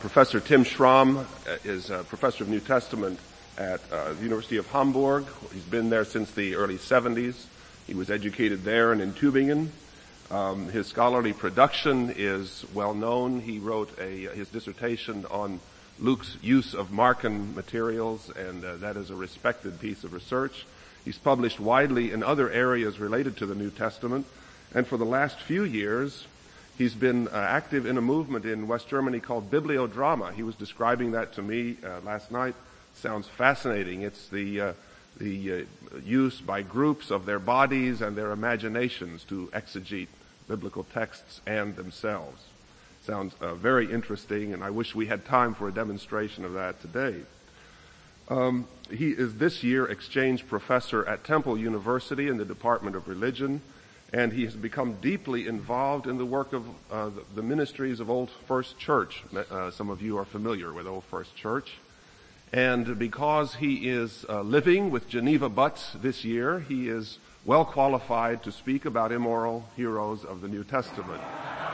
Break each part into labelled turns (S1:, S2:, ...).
S1: Professor Tim Schramm is a professor of New Testament at the University of Hamburg. He's been there since the early 70s. He was educated there and in Tübingen. His scholarly production is well known. He wrote his dissertation on Luke's use of Markan materials, and that is a respected piece of research. He's published widely in other areas related to the New Testament, and for the last few years, he's been active in a movement in West Germany called bibliodrama. He was describing that to me last night. Sounds fascinating. It's the use by groups of their bodies and their imaginations to exegete biblical texts and themselves. Sounds very interesting, and I wish we had time for a demonstration of that today. He is this year exchange professor at Temple University in the Department of Religion, and he has become deeply involved in the work of the ministries of Old First Church. Some of you are familiar with Old First Church. And because he is living with Geneva Butts this year, he is well qualified to speak about immoral heroes of the New Testament.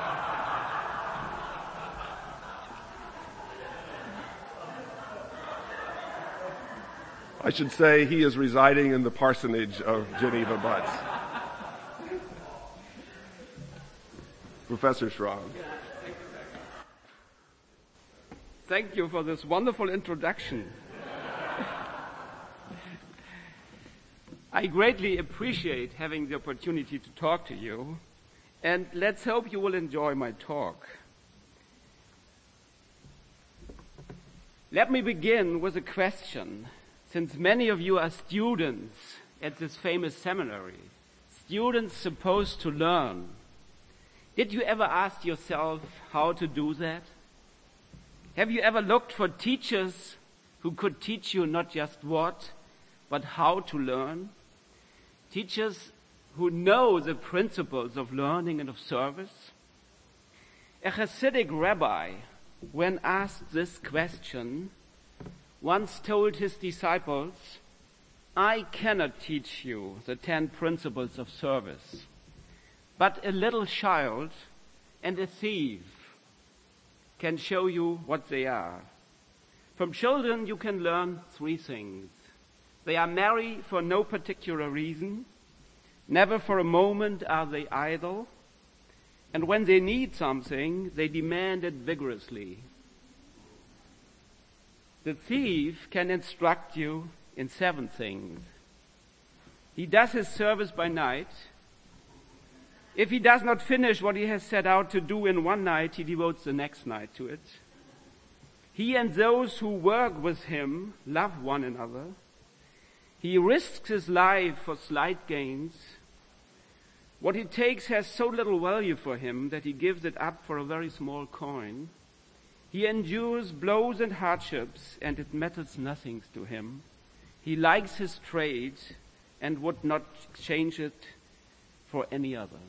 S1: I should say he is residing in the parsonage of Geneva Butts. Professor Schramm.
S2: Thank you for this wonderful introduction. I greatly appreciate having the opportunity to talk to you, and let's hope you will enjoy my talk. Let me begin with a question, since many of you are students at this famous seminary, students supposed to learn. Did you ever ask yourself how to do that? Have you ever looked for teachers who could teach you not just what, but how to learn? Teachers who know the principles of learning and of service? A Hasidic rabbi, when asked this question, once told his disciples, "I cannot teach you the 10 principles of service, but a little child and a thief can show you what they are. From children you can learn 3 things. They are merry for no particular reason. Never for a moment are they idle. And when they need something, they demand it vigorously. The thief can instruct you in 7 things. He does his service by night. If he does not finish what he has set out to do in one night, he devotes the next night to it. He and those who work with him love one another. He risks his life for slight gains. What he takes has so little value for him that he gives it up for a very small coin. He endures blows and hardships, and it matters nothing to him. He likes his trade and would not change it for any other."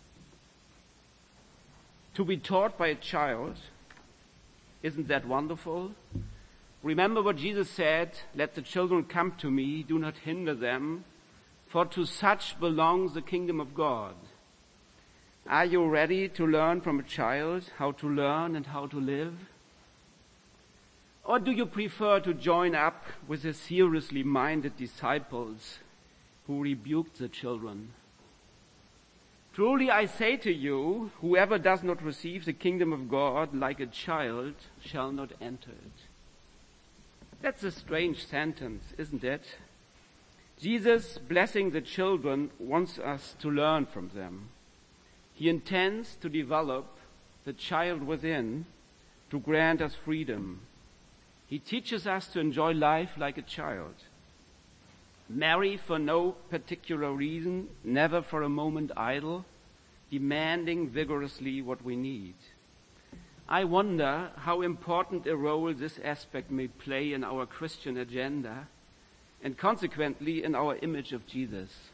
S2: To be taught by a child, isn't that wonderful? Remember what Jesus said, "Let the children come to me, do not hinder them, for to such belongs the kingdom of God." Are you ready to learn from a child how to learn and how to live? Or do you prefer to join up with the seriously minded disciples who rebuked the children? Truly I say to you, whoever does not receive the kingdom of God like a child shall not enter it. That's a strange sentence, isn't it? Jesus, blessing the children, wants us to learn from them. He intends to develop the child within to grant us freedom. He teaches us to enjoy life like a child. Merry for no particular reason, never for a moment idle, demanding vigorously what we need. I wonder how important a role this aspect may play in our Christian agenda and consequently in our image of Jesus.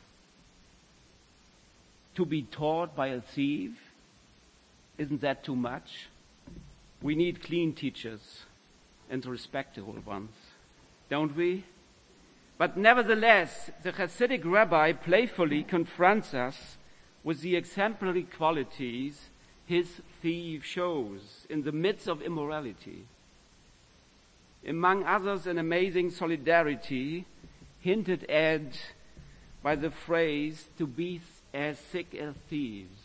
S2: To be taught by a thief, isn't that too much? We need clean teachers and respectable ones, don't we? But nevertheless, the Hasidic rabbi playfully confronts us with the exemplary qualities his thief shows in the midst of immorality. among others an amazing solidarity hinted at by the phrase, to be as sick as thieves.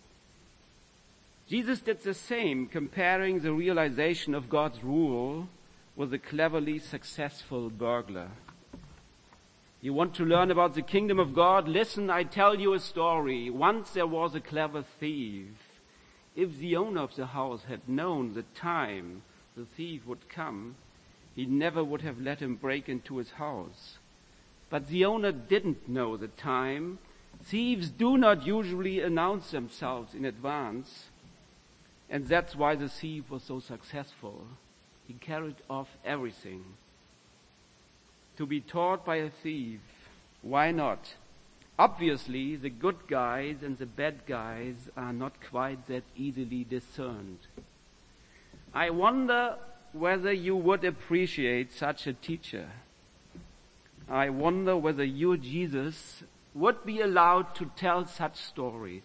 S2: Jesus did the same, comparing the realization of God's rule with a cleverly successful burglar. You want to learn about the kingdom of God? Listen, I tell you a story. Once there was a clever thief. If the owner of the house had known the time the thief would come, he never would have let him break into his house. But the owner didn't know the time. Thieves do not usually announce themselves in advance. And that's why the thief was so successful. He carried off everything. To be taught by a thief, why not? Obviously, the good guys and the bad guys are not quite that easily discerned. I wonder whether you would appreciate such a teacher. I wonder whether you, Jesus, would be allowed to tell such stories.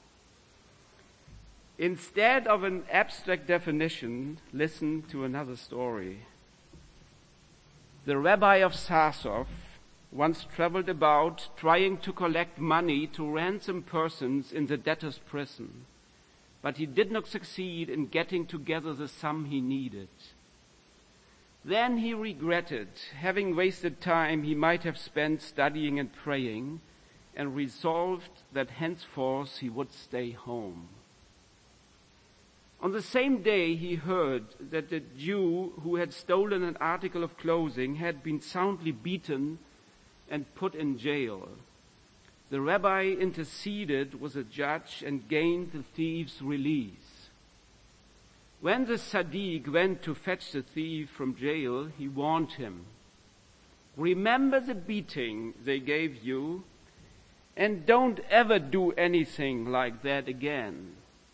S2: Instead of an abstract definition, listen to another story. The rabbi of Sasov once traveled about trying to collect money to ransom persons in the debtor's prison, but he did not succeed in getting together the sum he needed. Then he regretted having wasted time he might have spent studying and praying, and resolved that henceforth he would stay home. On the same day he heard that the Jew who had stolen an article of clothing had been soundly beaten and put in jail. The rabbi interceded with the judge and gained the thief's release. When the tzaddik went to fetch the thief from jail, he warned him, "Remember the beating they gave you, and don't ever do anything like that again."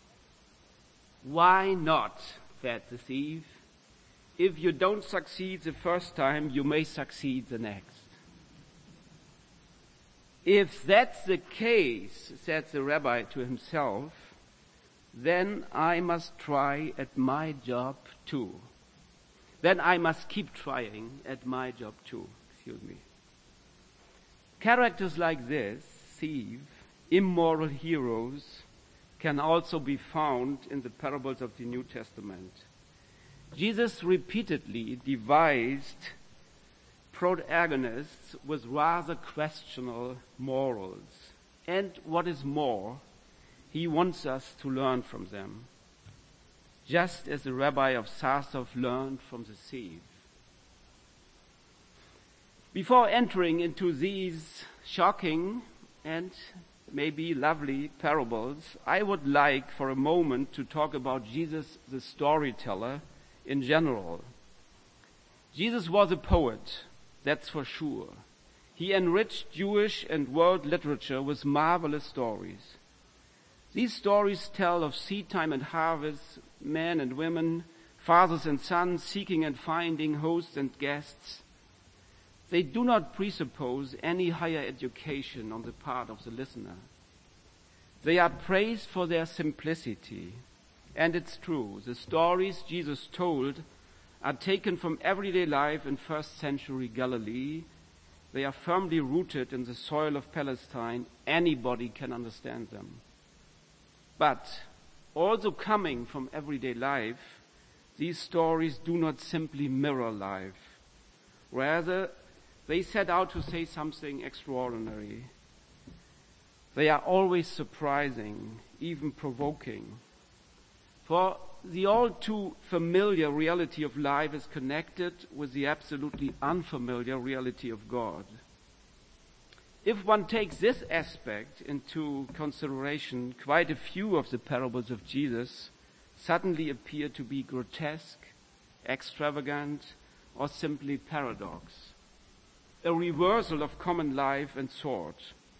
S2: "Why not?" said the thief. "If you don't succeed the first time, you may succeed the next." "If that's the case," said the rabbi to himself, "then I must try at my job too. Then I must keep trying at my job too." Characters like this, thief, immoral heroes, can also be found in the parables of the New Testament. Jesus repeatedly devised protagonists with rather questionable morals. And what is more, he wants us to learn from them, just as the rabbi of Sasov learned from the thief. Before entering into these shocking and maybe lovely parables, I would like for a moment to talk about Jesus the storyteller in general. Jesus was a poet, that's for sure. He enriched Jewish and world literature with marvelous stories. These stories tell of seed time and harvest, men and women, fathers and sons seeking and finding hosts and guests. They do not presuppose any higher education on the part of the listener. They are praised for their simplicity. And it's true, the stories Jesus told are taken from everyday life in first century Galilee. They are firmly rooted in the soil of Palestine. Anybody can understand them. But also coming from everyday life, these stories do not simply mirror life. Rather, they set out to say something extraordinary. They are always surprising, even provoking. For the all too familiar reality of life is connected with the absolutely unfamiliar reality of God. If one takes this aspect into consideration, quite a few of the parables of Jesus suddenly appear to be grotesque, extravagant, or simply paradox. A reversal of common life and thought.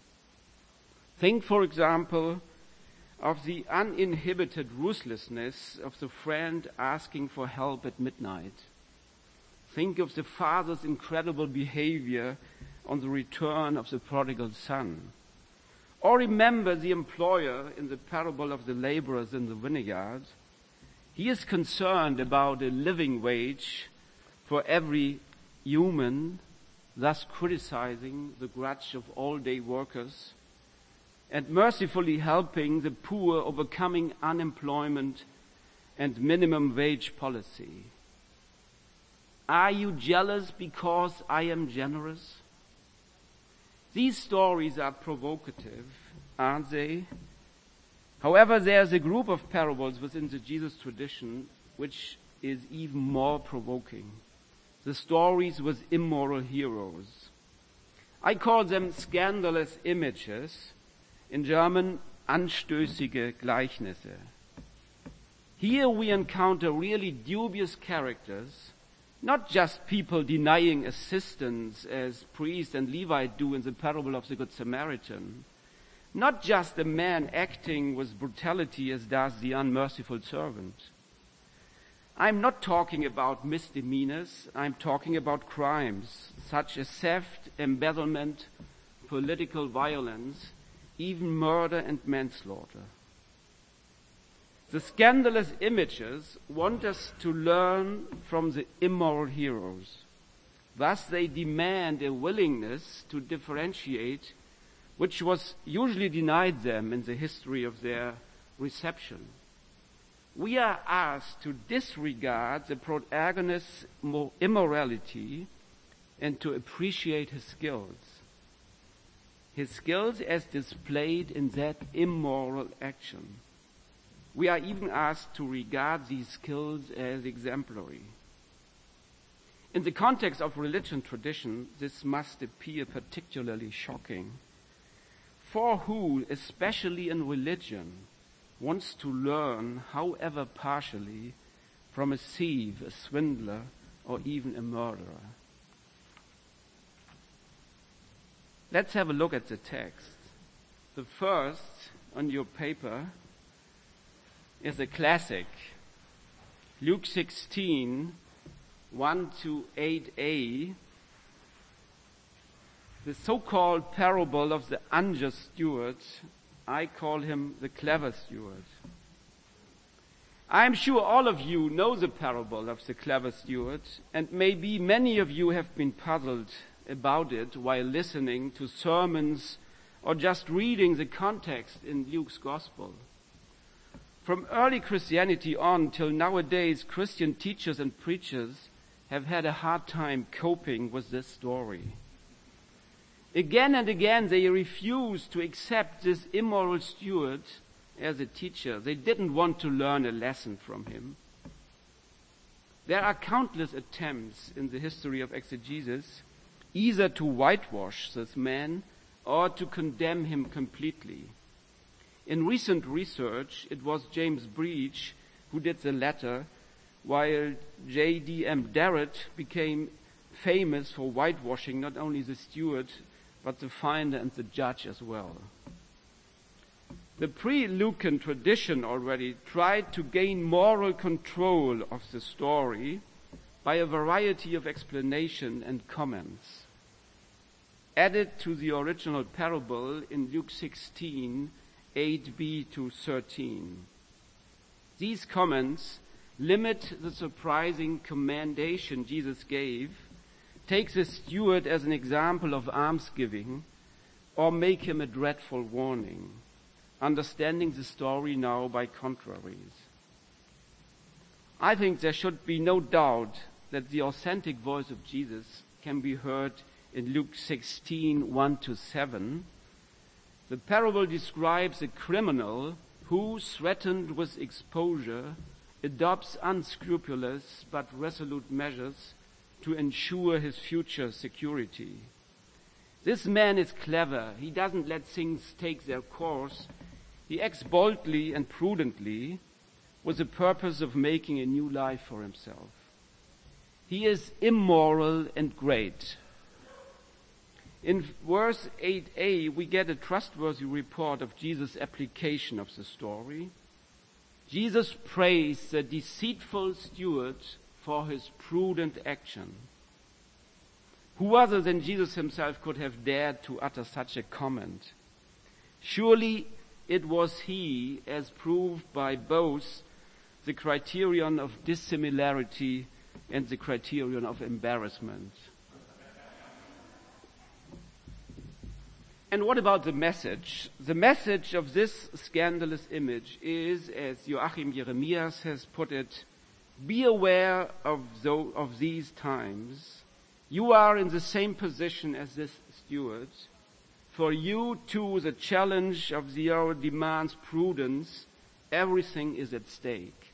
S2: Think, for example, of the uninhibited ruthlessness of the friend asking for help at midnight. Think of the father's incredible behavior on the return of the prodigal son. Or remember the employer in the parable of the laborers in the vineyard. He is concerned about a living wage, for every human, thus criticizing the grudge of all-day workers, and mercifully helping the poor overcoming unemployment and minimum wage policy. Are you jealous because I am generous? These stories are provocative, aren't they? However, there's a group of parables within the Jesus tradition which is even more provoking. The stories with immoral heroes. I call them scandalous images, in German anstößige Gleichnisse. Here we encounter really dubious characters, not just people denying assistance as priest and Levite do in the parable of the Good Samaritan, not just a man acting with brutality as does the unmerciful servant. I'm not talking about misdemeanors, I'm talking about crimes such as theft, embezzlement, political violence, even murder and manslaughter. The scandalous images want us to learn from the immoral heroes. Thus they demand a willingness to differentiate, which was usually denied them in the history of their reception. We are asked to disregard the protagonist's immorality and to appreciate his skills. His skills as displayed in that immoral action. We are even asked to regard these skills as exemplary. In the context of religion tradition, this must appear particularly shocking. For who, especially in religion, wants to learn, however partially, from a thief, a swindler, or even a murderer? Let's have a look at the text. The first on your paper is a classic. Luke 16, 1 to 8a, the so-called parable of the unjust steward. I call him the clever steward. I'm sure all of you know the parable of the clever steward, and maybe many of you have been puzzled about it while listening to sermons or just reading the context in Luke's Gospel. From early Christianity on till nowadays, Christian teachers and preachers have had a hard time coping with this story. Again and again they refused to accept this immoral steward as a teacher. They didn't want to learn a lesson from him. There are countless attempts in the history of exegesis either to whitewash this man or to condemn him completely. In recent research, it was James Breach who did the latter, while J.D.M. Darrett became famous for whitewashing not only the steward, but the finder and the judge as well. The pre-Lucan tradition already tried to gain moral control of the story by a variety of explanation and comments. Added to the original parable in Luke 16, 8b to 13. These comments limit the surprising commendation Jesus gave, take the steward as an example of almsgiving, or make him a dreadful warning, understanding the story now by contraries. I think there should be no doubt that the authentic voice of Jesus can be heard in Luke 16, 1 to 7. The parable describes a criminal who, threatened with exposure, adopts unscrupulous but resolute measures to ensure his future security. This man is clever. He doesn't let things take their course. He acts boldly and prudently with the purpose of making a new life for himself. He is immoral and great. In verse 8a, we get a trustworthy report of Jesus' application of the story. Jesus praised the deceitful steward for his prudent action. Who other than Jesus himself could have dared to utter such a comment? Surely it was he, as proved by both the criterion of dissimilarity and the criterion of embarrassment. And what about the message? The message of this scandalous image is, as Joachim Jeremias has put it, be aware of these times. You are in the same position as this steward. For you too, the challenge of the hour demands prudence. Everything is at stake.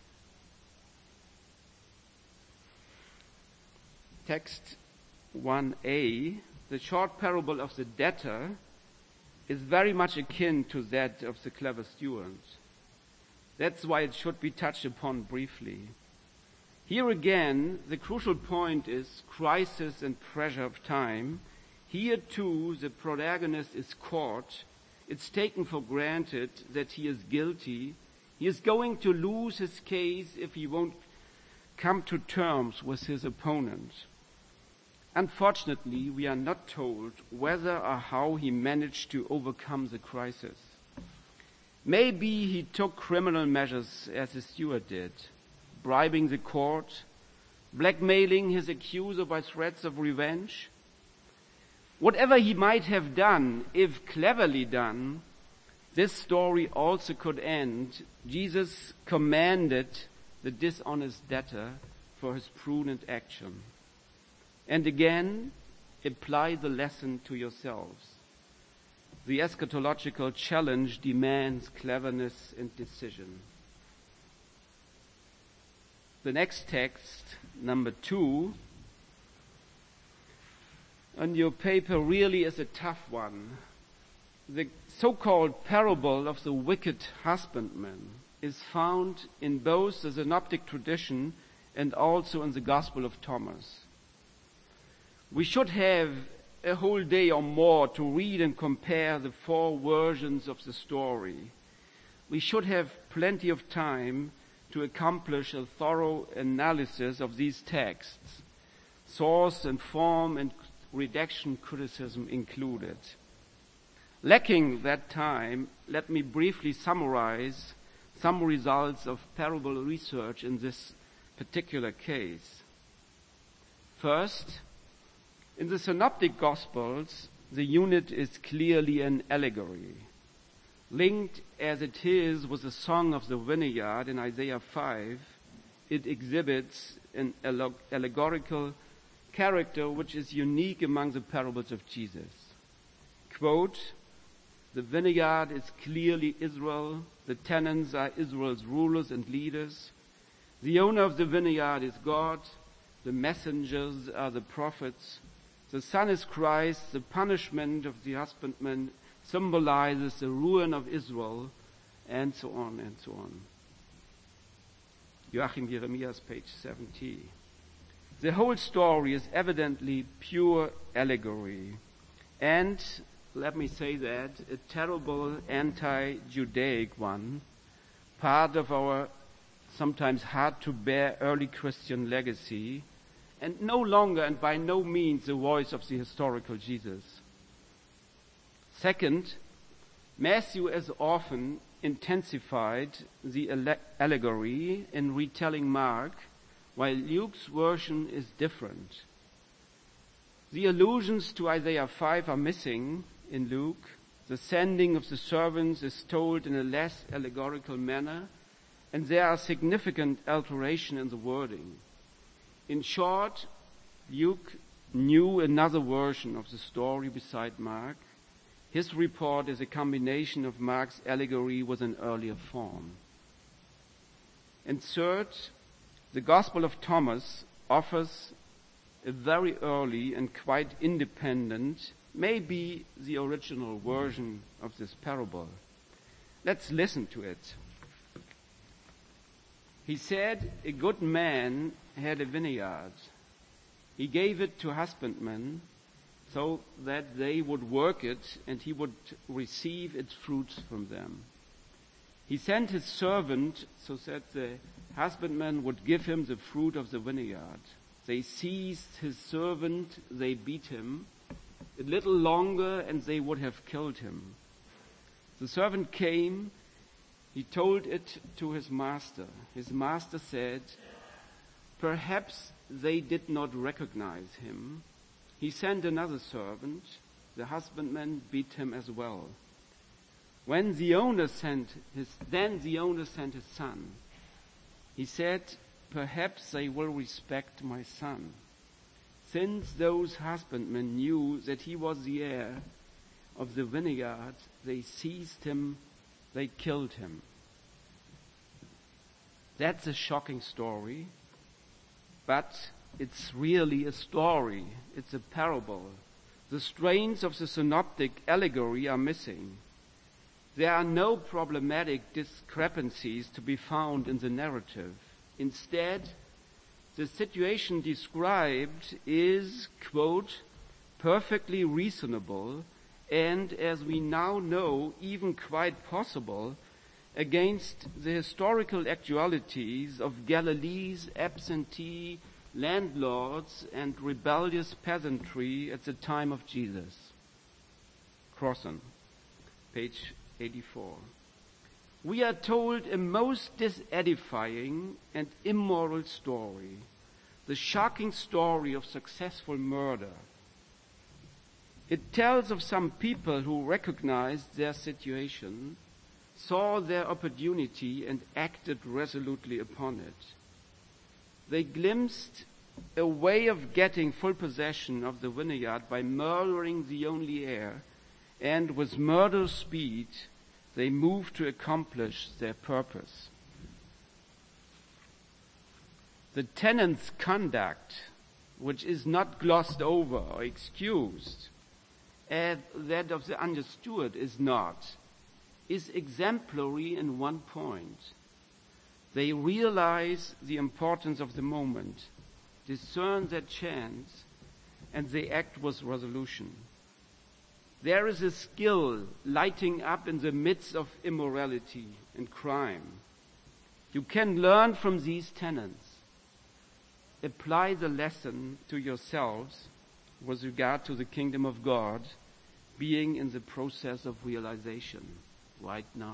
S2: Text 1a, the short parable of the debtor, is very much akin to that of the clever steward. That's why it should be touched upon briefly. Here again, the crucial point is crisis and pressure of time. Here too, the protagonist is caught. It's taken for granted that he is guilty. He is going to lose his case if he won't come to terms with his opponent. Unfortunately, we are not told whether or how he managed to overcome the crisis. Maybe he took criminal measures as the steward did, bribing the court, blackmailing his accuser by threats of revenge. Whatever he might have done, if cleverly done, this story also could end. Jesus commended the dishonest debtor for his prudent action. And again, apply the lesson to yourselves. The eschatological challenge demands cleverness and decision. The next text, number 2, on your paper really is a tough one. The so-called parable of the wicked husbandman is found in both the synoptic tradition and also in the Gospel of Thomas. We should have a whole day or more to read and compare the 4 versions of the story. We should have plenty of time to accomplish a thorough analysis of these texts, source and form and redaction criticism included. Lacking that time, let me briefly summarize some results of parable research in this particular case. First, in the Synoptic Gospels, the unit is clearly an allegory. Linked as it is with the Song of the Vineyard in Isaiah 5, it exhibits an allegorical character which is unique among the parables of Jesus. Quote, the vineyard is clearly Israel, the tenants are Israel's rulers and leaders. The owner of the vineyard is God, the messengers are the prophets. The Son is Christ, the punishment of the husbandman symbolizes the ruin of Israel, and so on and so on. Joachim Jeremias, page 70. The whole story is evidently pure allegory, and, let me say that, a terrible anti-Judaic one, part of our sometimes hard-to-bear early Christian legacy, and no longer and by no means the voice of the historical Jesus. Second, Matthew as often intensified the allegory in retelling Mark, while Luke's version is different. The allusions to Isaiah 5 are missing in Luke. The sending of the servants is told in a less allegorical manner, and there are significant alterations in the wording. In short, Luke knew another version of the story beside Mark. His report is a combination of Mark's allegory with an earlier form. And third, the Gospel of Thomas offers a very early and quite independent, maybe the original version of this parable. Let's listen to it. He said, a good man had a vineyard. He gave it to husbandmen so that they would work it and he would receive its fruits from them. He sent his servant so that the husbandman would give him the fruit of the vineyard. They seized his servant, they beat him. A little longer and they would have killed him. The servant came, he told it to his master. His master said, perhaps they did not recognize him, he sent another servant. The husbandman beat him as well. Then the owner sent his son. He said, perhaps they will respect my son. Since those husbandmen knew that he was the heir of the vineyard, they seized him, they killed him. That's a shocking story, but it's really a story. It's a parable. The strains of the synoptic allegory are missing. There are no problematic discrepancies to be found in the narrative. Instead, the situation described is, quote, perfectly reasonable and, as we now know, even quite possible against the historical actualities of Galilee's absentee landlords and rebellious peasantry at the time of Jesus. Crossan, page 84. We are told a most disedifying and immoral story, the shocking story of successful murder. It tells of some people who recognized their situation, saw their opportunity, and acted resolutely upon it. They glimpsed a way of getting full possession of the vineyard by murdering the only heir, and with murderous speed, they moved to accomplish their purpose. The tenant's conduct, which is not glossed over or excused, and that of the understeward is not, is exemplary in one point. They realize the importance of the moment, discern their chance, and they act with resolution. There is a skill lighting up in the midst of immorality and crime. You can learn from these tenets. Apply the lesson to yourselves with regard to the kingdom of God being in the process of realization right now.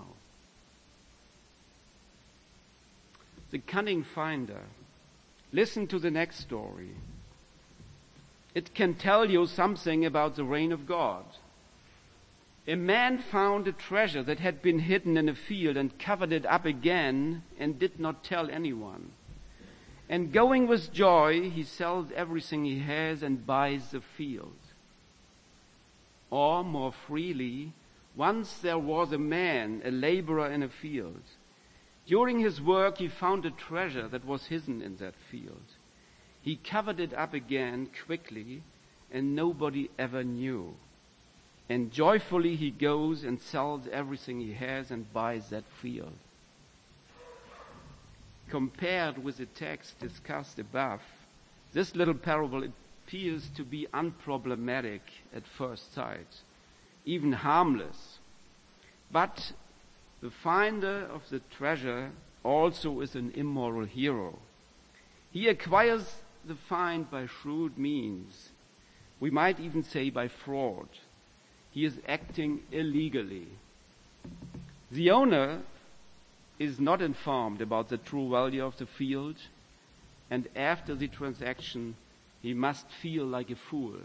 S2: The cunning finder. Listen to the next story. It can tell you something about the reign of God. A man found a treasure that had been hidden in a field and covered it up again and did not tell anyone. And going with joy, he sells everything he has and buys the field. Or more freely, once there was a man, a laborer in a field. During his work, he found a treasure that was hidden in that field. He covered it up again quickly, and nobody ever knew. And joyfully he goes and sells everything he has and buys that field. Compared with the text discussed above, this little parable appears to be unproblematic at first sight, even harmless. But the finder of the treasure also is an immoral hero. He acquires the find by shrewd means. We might even say by fraud. He is acting illegally. The owner is not informed about the true value of the field, and after the transaction, he must feel like a fool.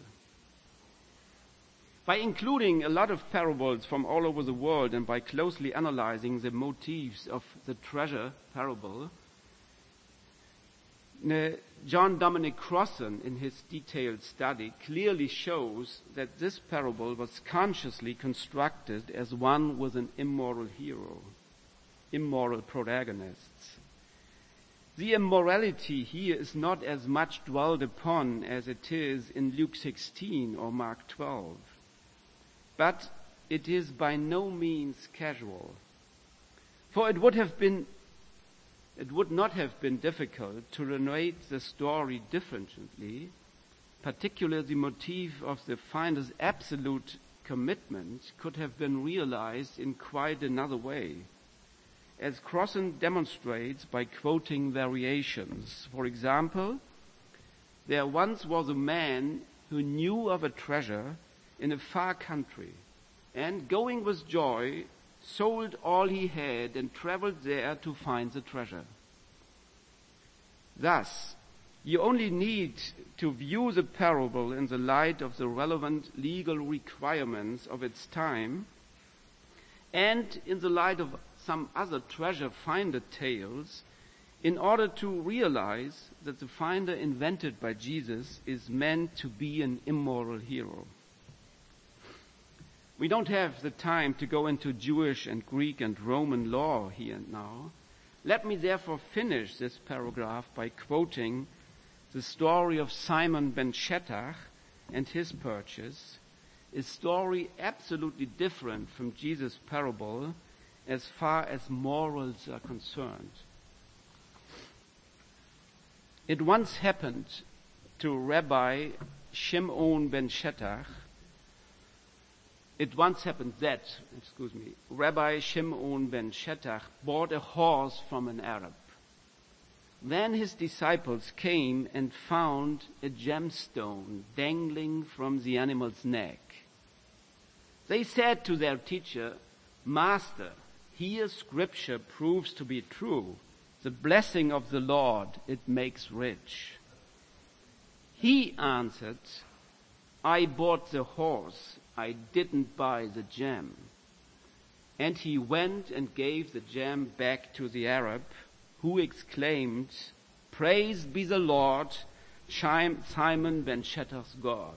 S2: By including a lot of parables from all over the world and by closely analyzing the motifs of the treasure parable, John Dominic Crossan, in his detailed study, clearly shows that this parable was consciously constructed as one with an immoral hero, immoral protagonists. The immorality here is not as much dwelled upon as it is in Luke 16 or Mark 12, but it is by no means casual. For it would not have been difficult to narrate the story differently, particularly the motif of the finder's absolute commitment could have been realized in quite another way, as Crossan demonstrates by quoting variations. For example, there once was a man who knew of a treasure in a far country, and going with joy, sold all he had and traveled there to find the treasure. Thus, You only need to view the parable in the light of the relevant legal requirements of its time and in the light of some other treasure finder tales in order to realize that the finder invented by Jesus is meant to be an immoral hero. We don't have the time to go into Jewish and Greek and Roman law here and now. Let me therefore finish this paragraph by quoting the story of Simon ben Shettach and his purchase, a story absolutely different from Jesus' parable as far as morals are concerned. It once happened to Rabbi Shimon ben Shettach. Rabbi Shimon ben Shettach bought a horse from an Arab. Then his disciples came and found a gemstone dangling from the animal's neck. They said to their teacher, "Master, here Scripture proves to be true. The blessing of the Lord, it makes rich." He answered, "I bought the horse. I didn't buy the gem." And he went and gave the gem back to the Arab, who exclaimed, "Praised be the Lord, Simon ben Shettach's God."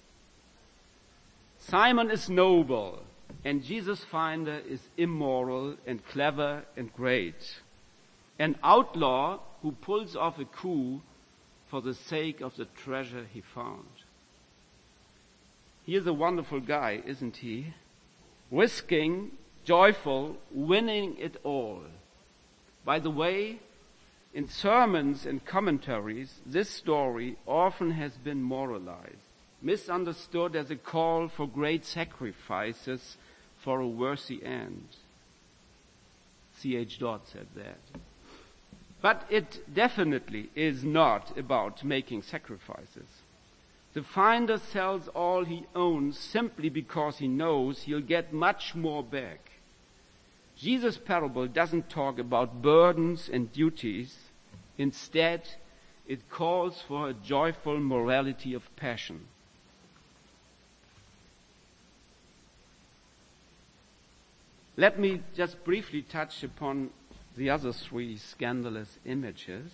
S2: Simon is noble, and Jesus' finder is immoral and clever and great. An outlaw who pulls off a coup for the sake of the treasure he found. He's a wonderful guy, isn't he? Risking, joyful, winning it all. By the way, in sermons and commentaries, this story often has been moralized, misunderstood as a call for great sacrifices for a worthy end. C.H. Dodd said that. But it definitely is not about making sacrifices. The finder sells all he owns simply because he knows he'll get much more back. Jesus' parable doesn't talk about burdens and duties. Instead, it calls for a joyful morality of passion. Let me just briefly touch upon the other three scandalous images.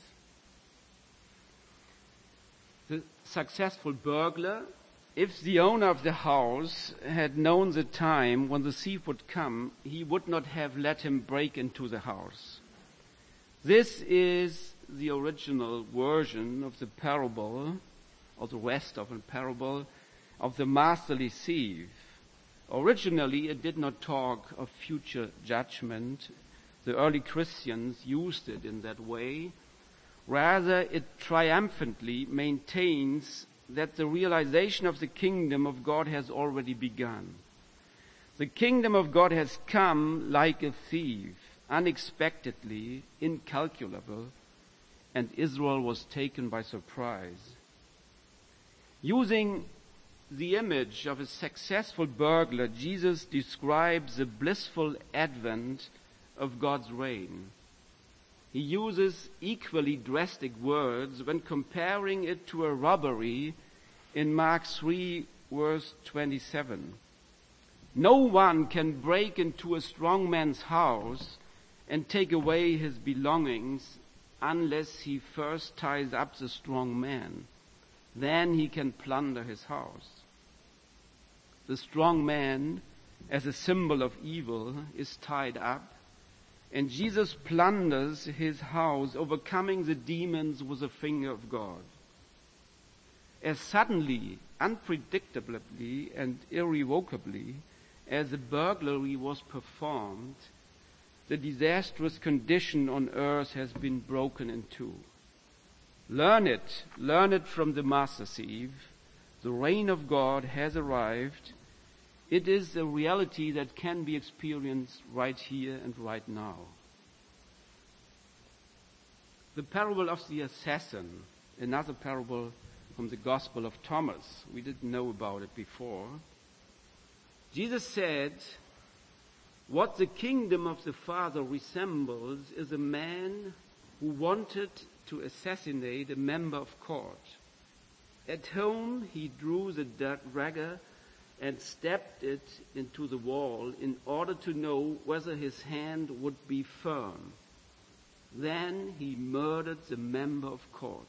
S2: The successful burglar, if the owner of the house had known the time when the thief would come, he would not have let him break into the house. This is the original version of the parable, or the rest of a parable, of the masterly thief. Originally, it did not talk of future judgment. The early Christians used it in that way. Rather, it triumphantly maintains that the realization of the kingdom of God has already begun. The kingdom of God has come like a thief, unexpectedly, incalculable, and Israel was taken by surprise. Using the image of a successful burglar, Jesus describes the blissful advent of God's reign. He uses equally drastic words when comparing it to a robbery in Mark 3, verse 27. No one can break into a strong man's house and take away his belongings unless he first ties up the strong man. Then he can plunder his house. The strong man, as a symbol of evil, is tied up, and Jesus plunders his house, overcoming the demons with the finger of God. As suddenly, unpredictably, and irrevocably as the burglary was performed, the disastrous condition on earth has been broken in two. Learn it from the master thief. The reign of God has arrived. It is a reality that can be experienced right here and right now. The parable of the assassin, another parable from the Gospel of Thomas. We didn't know about it before. Jesus said, "What the kingdom of the Father resembles is a man who wanted to assassinate a member of court. At home, he drew the dagger and stabbed it into the wall in order to know whether his hand would be firm. Then he murdered the member of court.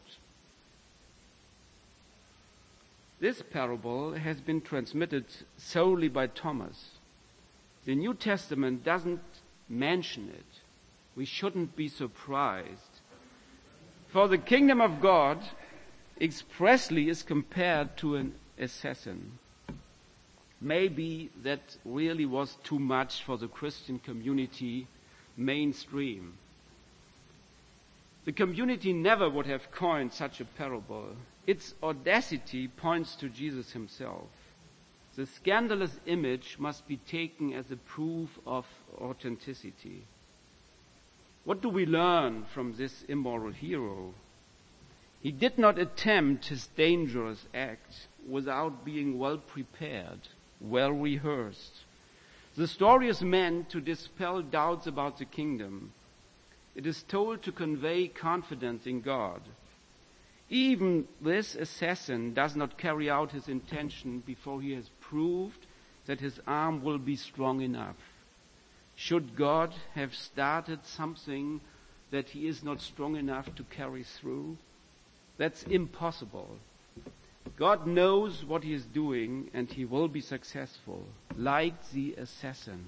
S2: This parable has been transmitted solely by Thomas. The New Testament doesn't mention it. We shouldn't be surprised. For the kingdom of God expressly is compared to an assassin. Maybe that really was too much for the Christian community mainstream. The community never would have coined such a parable. Its audacity points to Jesus himself. The scandalous image must be taken as a proof of authenticity. What do we learn from this immoral hero? He did not attempt his dangerous act without being well prepared, well rehearsed. The story is meant to dispel doubts about the kingdom. It is told to convey confidence in God. Even this assassin does not carry out his intention before he has proved that his arm will be strong enough. Should God have started something that he is not strong enough to carry through? That's impossible. God knows what he is doing and he will be successful, like the assassin.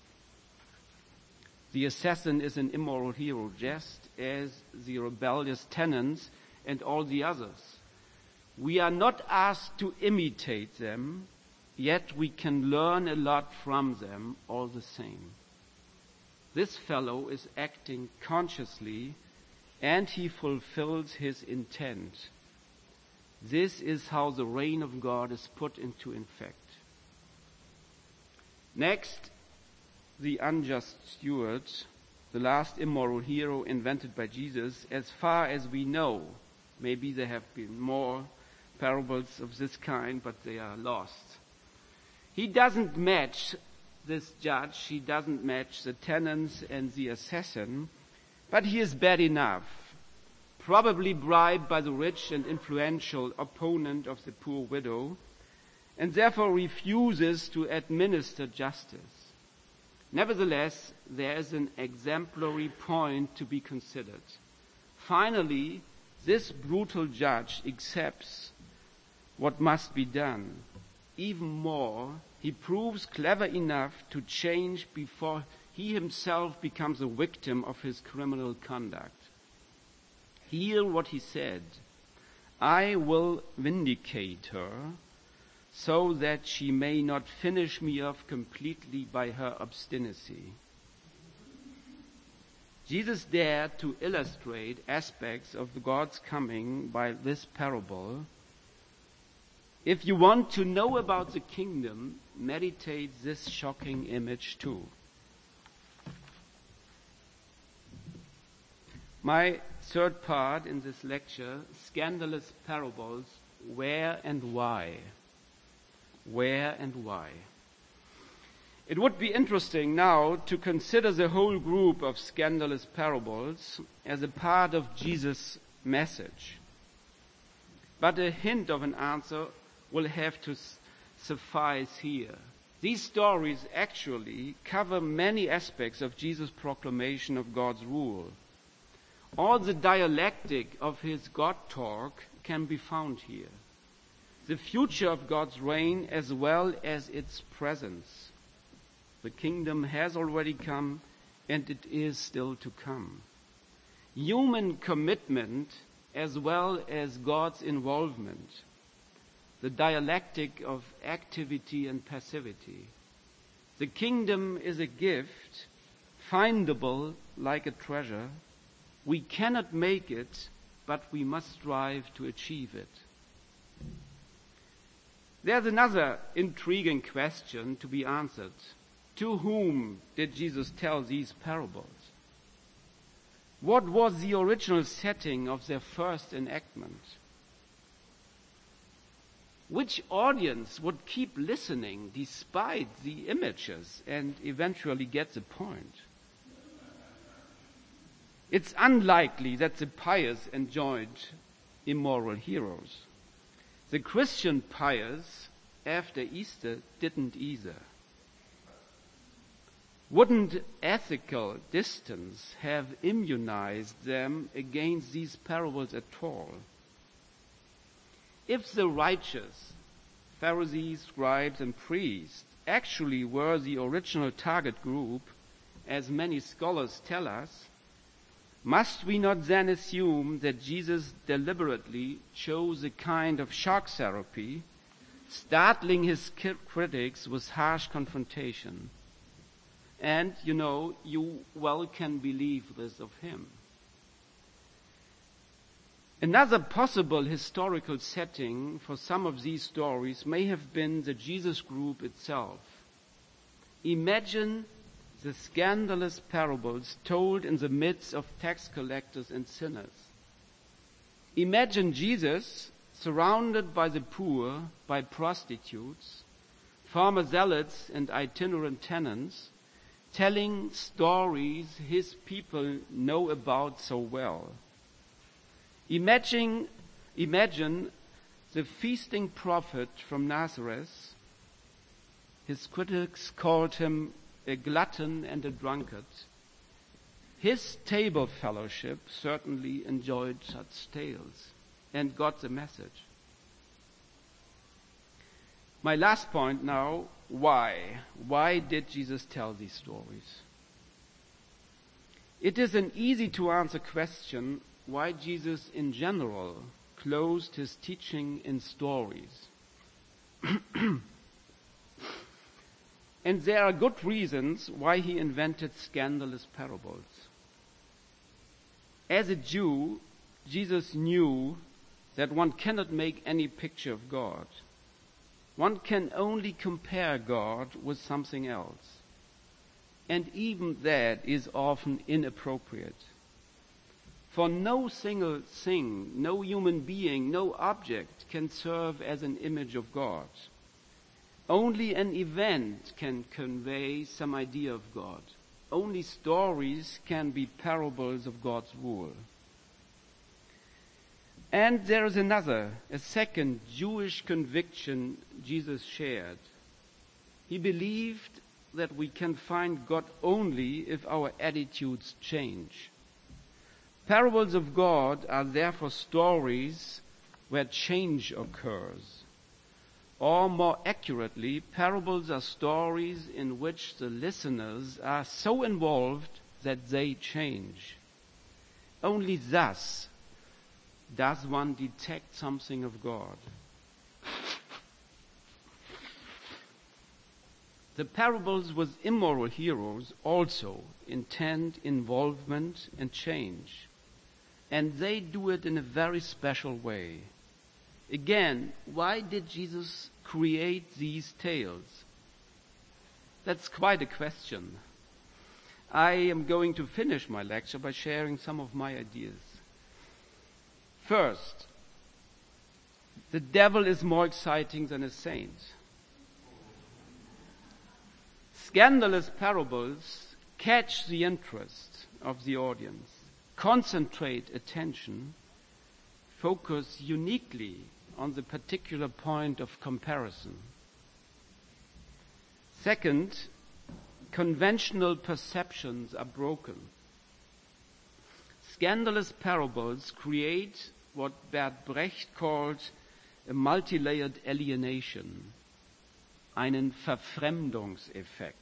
S2: The assassin is an immoral hero, just as the rebellious tenants and all the others. We are not asked to imitate them, yet we can learn a lot from them all the same. This fellow is acting consciously and he fulfills his intent. This is how the reign of God is put into effect. Next, the unjust steward, the last immoral hero invented by Jesus, as far as we know. Maybe there have been more parables of this kind, but they are lost. He doesn't match this judge, he doesn't match the tenants and the assassin, but he is bad enough, probably bribed by the rich and influential opponent of the poor widow, and therefore refuses to administer justice. Nevertheless, there is an exemplary point to be considered. Finally, this brutal judge accepts what must be done. Even more, he proves clever enough to change before he himself becomes a victim of his criminal conduct. Hear what he said. I will vindicate her so that she may not finish me off completely by her obstinacy. Jesus dared to illustrate aspects of God's coming by this parable. If you want to know about the kingdom, meditate this shocking image too. My third part in this lecture, scandalous parables, where and why. Where and why. It would be interesting now to consider the whole group of scandalous parables as a part of Jesus' message. But a hint of an answer will have to suffice here. These stories actually cover many aspects of Jesus' proclamation of God's rule. All the dialectic of his God talk can be found here. The future of God's reign as well as its presence. The kingdom has already come and it is still to come. Human commitment as well as God's involvement. The dialectic of activity and passivity. The kingdom is a gift, findable like a treasure. We cannot make it, but we must strive to achieve it. There's another intriguing question to be answered. To whom did Jesus tell these parables? What was the original setting of their first enactment? Which audience would keep listening despite the images and eventually get the point? It's unlikely that the pious enjoyed immoral heroes. The Christian pious after Easter didn't either. Wouldn't ethical distance have immunized them against these parables at all? If the righteous Pharisees, scribes, and priests actually were the original target group, as many scholars tell us, must we not then assume that Jesus deliberately chose a kind of shock therapy, startling his critics with harsh confrontation? And, you well can believe this of him. Another possible historical setting for some of these stories may have been the Jesus group itself. Imagine the scandalous parables told in the midst of tax collectors and sinners. Imagine Jesus surrounded by the poor, by prostitutes, former zealots and itinerant tenants, telling stories his people know about so well. Imagine the feasting prophet from Nazareth. His critics called him a glutton and a drunkard. His table fellowship certainly enjoyed such tales and got the message. My last point now, why? Why did Jesus tell these stories? It is an easy to answer question why Jesus in general closed his teaching in stories. And there are good reasons why he invented scandalous parables. As a Jew, Jesus knew that one cannot make any picture of God. One can only compare God with something else. And even that is often inappropriate. For no single thing, no human being, no object can serve as an image of God. Only an event can convey some idea of God. Only stories can be parables of God's rule. And there is a second Jewish conviction Jesus shared. He believed that we can find God only if our attitudes change. Parables of God are therefore stories where change occurs. Or more accurately, parables are stories in which the listeners are so involved that they change. Only thus does one detect something of God. The parables with immoral heroes also intend involvement and change. And they do it in a very special way. Again, why did Jesus create these tales? That's quite a question. I am going to finish my lecture by sharing some of my ideas. First, the devil is more exciting than a saint. Scandalous parables catch the interest of the audience, concentrate attention, focus uniquely on the particular point of comparison. Second, conventional perceptions are broken. Scandalous parables create what Bert Brecht called a multi-layered alienation, einen Verfremdungseffekt.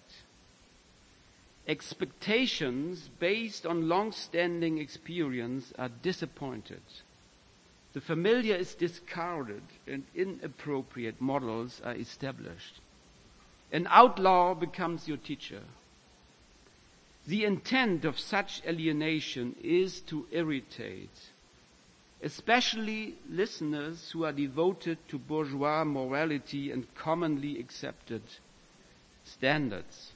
S2: Expectations based on long-standing experience are disappointed. The familiar is discarded and inappropriate models are established. An outlaw becomes your teacher. The intent of such alienation is to irritate, especially listeners who are devoted to bourgeois morality and commonly accepted standards.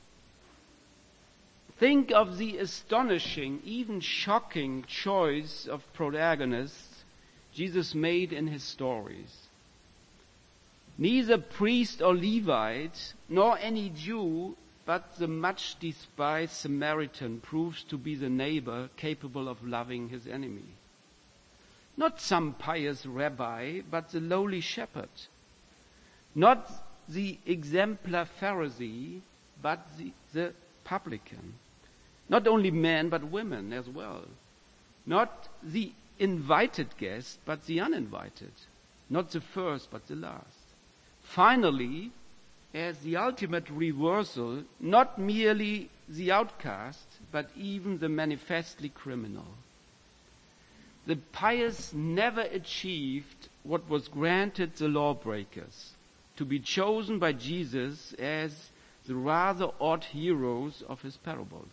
S2: Think of the astonishing, even shocking choice of protagonists Jesus made in his stories. Neither priest or Levite, nor any Jew but the much despised Samaritan proves to be the neighbor capable of loving his enemy. Not some pious rabbi, but the lowly shepherd. Not the exemplar Pharisee, but the publican. Not only men, but women as well. Not the invited guest, but the uninvited. Not the first, but the last. Finally, as the ultimate reversal, not merely the outcast, but even the manifestly criminal. The pious never achieved what was granted the lawbreakers, to be chosen by Jesus as the rather odd heroes of his parables.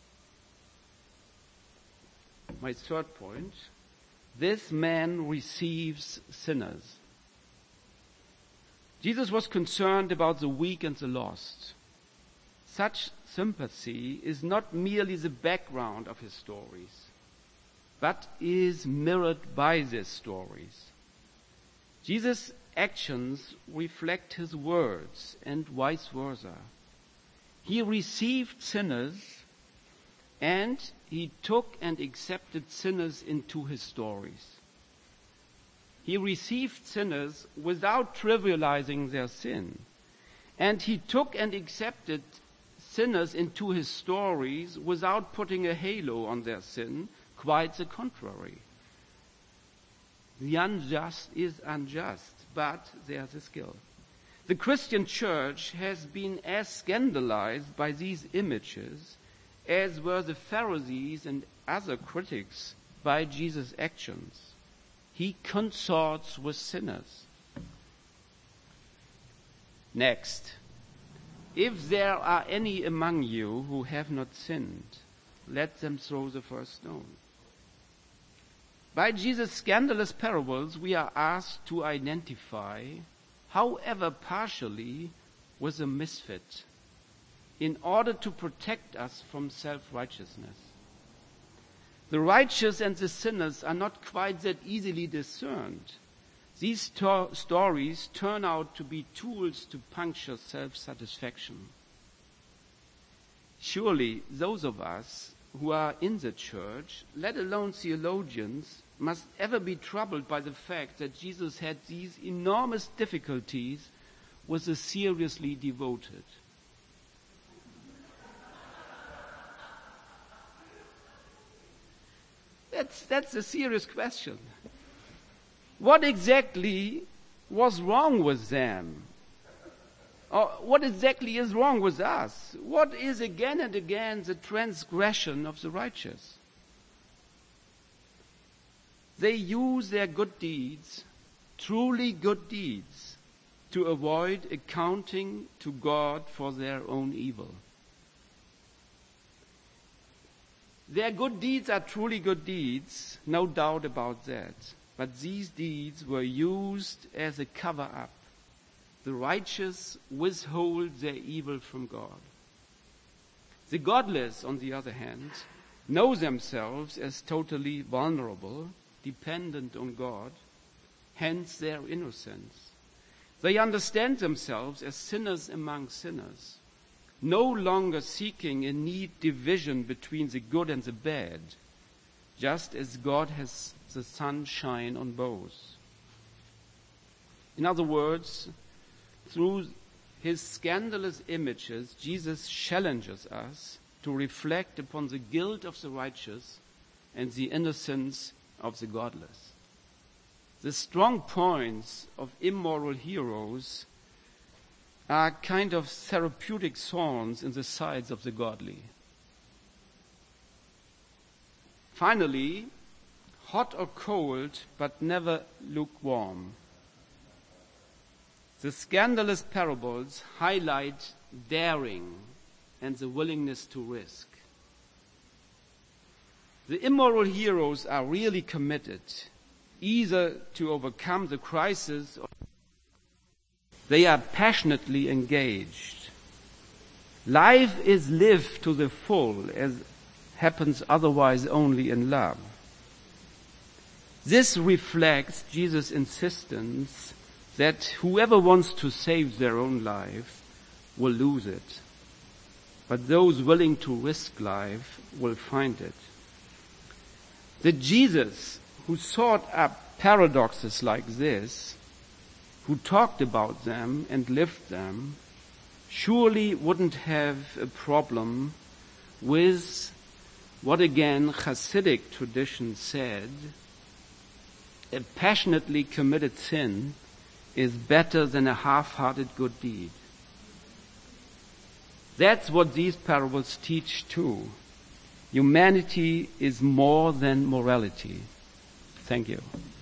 S2: My third point, this man receives sinners. Jesus was concerned about the weak and the lost. Such sympathy is not merely the background of his stories, but is mirrored by these stories. Jesus' actions reflect his words and vice versa. He received sinners and he took and accepted sinners into his stories. He received sinners without trivializing their sin. And he took and accepted sinners into his stories without putting a halo on their sin, quite the contrary. The unjust is unjust, but there's a skill. The Christian church has been as scandalized by these images as were the Pharisees and other critics by Jesus' actions. He consorts with sinners. Next, if there are any among you who have not sinned, let them throw the first stone. By Jesus' scandalous parables, we are asked to identify, however partially, with a misfit, in order to protect us from self-righteousness. The righteous and the sinners are not quite that easily discerned. These stories turn out to be tools to puncture self-satisfaction. Surely those of us who are in the church, let alone theologians, must ever be troubled by the fact that Jesus had these enormous difficulties with the seriously devoted. That's a serious question. What exactly was wrong with them? Or what exactly is wrong with us? What is again and again the transgression of the righteous? They use their good deeds, truly good deeds, to avoid accounting to God for their own evil. Their good deeds are truly good deeds, no doubt about that. But these deeds were used as a cover-up. The righteous withhold their evil from God. The godless, on the other hand, know themselves as totally vulnerable, dependent on God, hence their innocence. They understand themselves as sinners among sinners, no longer seeking a neat division between the good and the bad, just as God has the sun shine on both. In other words, through his scandalous images, Jesus challenges us to reflect upon the guilt of the righteous and the innocence of the godless. The strong points of immoral heroes are kind of therapeutic thorns in the sides of the godly. Finally, hot or cold, but never lukewarm. The scandalous parables highlight daring and the willingness to risk. The immoral heroes are really committed, either to overcome the crisis or they are passionately engaged. Life is lived to the full, as happens otherwise only in love. This reflects Jesus' insistence that whoever wants to save their own life will lose it. but those willing to risk life will find it. The Jesus who sought up paradoxes like this, who talked about them and lived them, surely wouldn't have a problem with what again Hasidic tradition said: a passionately committed sin is better than a half-hearted good deed. That's what these parables teach too. Humanity is more than morality. Thank you.